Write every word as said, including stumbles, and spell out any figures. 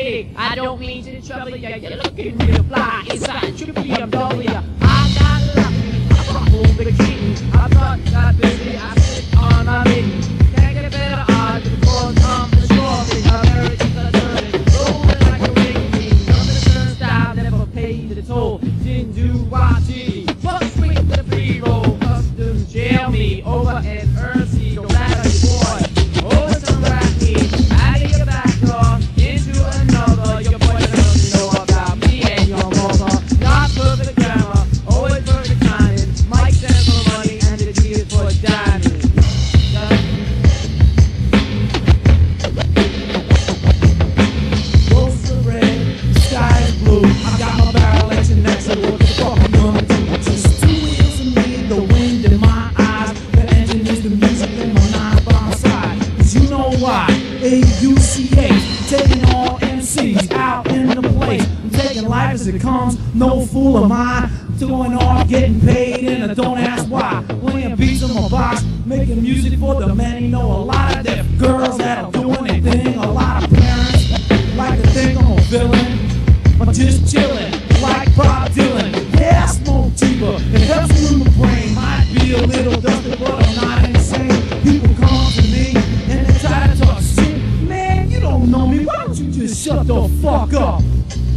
Hey, I don't mean to trouble ya, you're looking real fly inside your B M W. I got lucky, I pulled the key. I'm not that busy, I sit on a knee. Can't get a better odds than the fourth come the shortly. Americans are turning, rolling like a wing. Nothing to turn style, never paid the toll. Didn't do what G. Fuck swing to the pre-roll. Customs jail me over and Earnsey. Don't matter, boy. Over some rat meat, out of your back door, into another. Your boy doesn't know about me and your mother. Not perfect grammar, always perfect timing. Mike stands for money and the G is for diamond. Rose are red, the sky is blue. I got my barrel action next to what the fuck I'm gonna do. Just two wheels in me, the wind in my eyes. The engine is the music and my nine by my side. Cause you know why? A U C H, taking all M Cs out in the place. I'm taking life as it comes, no fool am I. Doing all, getting paid, and I don't ask why. Playing beats in my box, making music for the many. Know a lot of deaf girls that'll do anything. A lot of parents like to think I'm a villain. I'm just chillin', like Bob Dylan. Yeah, I smoke cheaper, it helps me in the brain. Might be a little dusty, but I'm not insane. People come to me and they try to talk shit. Man, you don't know me, why don't you just shut the fuck up?